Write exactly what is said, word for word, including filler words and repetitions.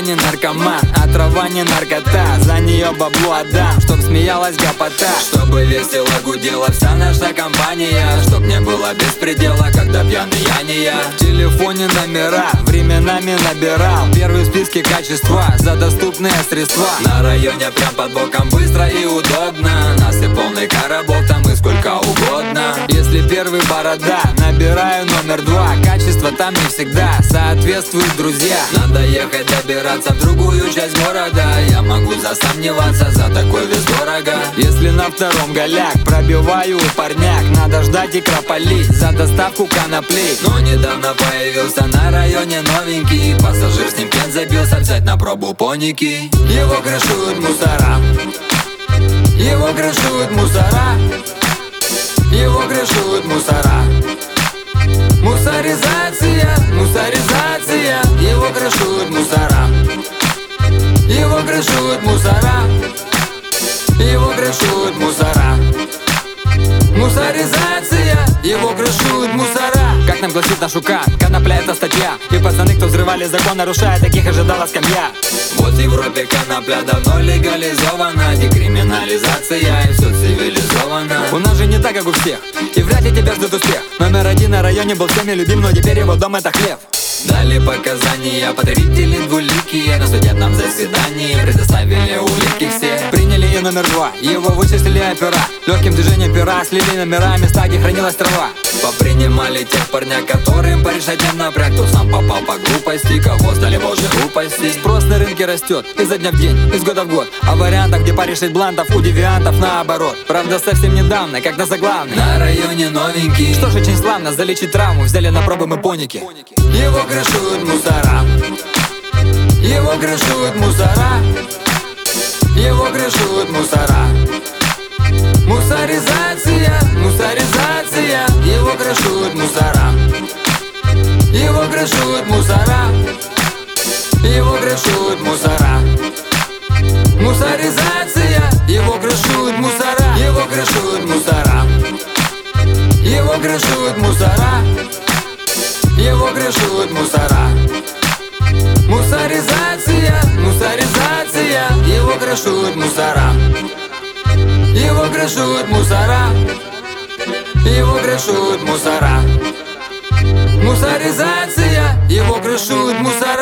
не наркоман, а трава не наркота. За нее бабло отдам, чтоб смеялась гопота, чтобы весело гудела вся наша компания, чтоб не было беспредела, когда пьяный я не я. В телефоне номера временами набирал, первый в списке качества за доступные средства. На районе прям под боком быстро и удобно, нас и полный коробок, там и сколько угодно. Если первый борода, набираю номер два, качество там не всегда соответствует, друзья. Надо ехать добираться в другую часть города, я могу засомневаться, за такой вес дорого. Если на втором голяк пробиваю у парняк, надо ждать и крополить за доставку коноплей. Но недавно появился на районе новенький пассажир, с ним пьян забился, взять на пробу поники. Его крышуют мусора, его крышуют мусора, его крышуют мусора. Мусоризация, мусоризация, его крышуют мусора, его крышуют мусора, его крышуют мусора. Мусоризация, его крышуют мусора. Как нам гласит наш УК, конопля это статья, и пацаны, кто взрывали закон, нарушая, таких ожидала скамья. Вот в Европе конопля давно легализована, декриминализация, и все цивилизовано. У нас же не так, как у всех, и вряд ли тебя ждет успех. Номер один на районе был всеми любим, но теперь его дом это хлеб. Дали показания потребители двуликие, на судебном заседании предоставили улики все. Приняли и номер два, его вычислили опера, легким движением пера слили номера, места, где хранилась трава. Попринимали тех парня, которым порешать не напряг, кто сам попал по глупости, кого стали боже упасть. Спрос на рынке растет изо дня в день, из года в год, а вариантов, где порешить блантов, у девиантов наоборот. Правда, совсем недавно, как на заглавной, на районе новенький. Что ж, очень славно, залечить травму, взяли на пробы мы поники. Его крышуют мусора, его крышуют мусора, его крышуют мусора. Мусоризация, мусоризация, его крышуют мусора, его крышуют мусора, его крышуют мусора. Мусоризация, его крышуют мусора, его крышуют мусора, его крышуют мусора, его крышуют мусора. Мусоризация, мусоризация, его крышуют мусора, его крышуют мусора, его крышуют мусора. Мусоризация, его крышуют мусора.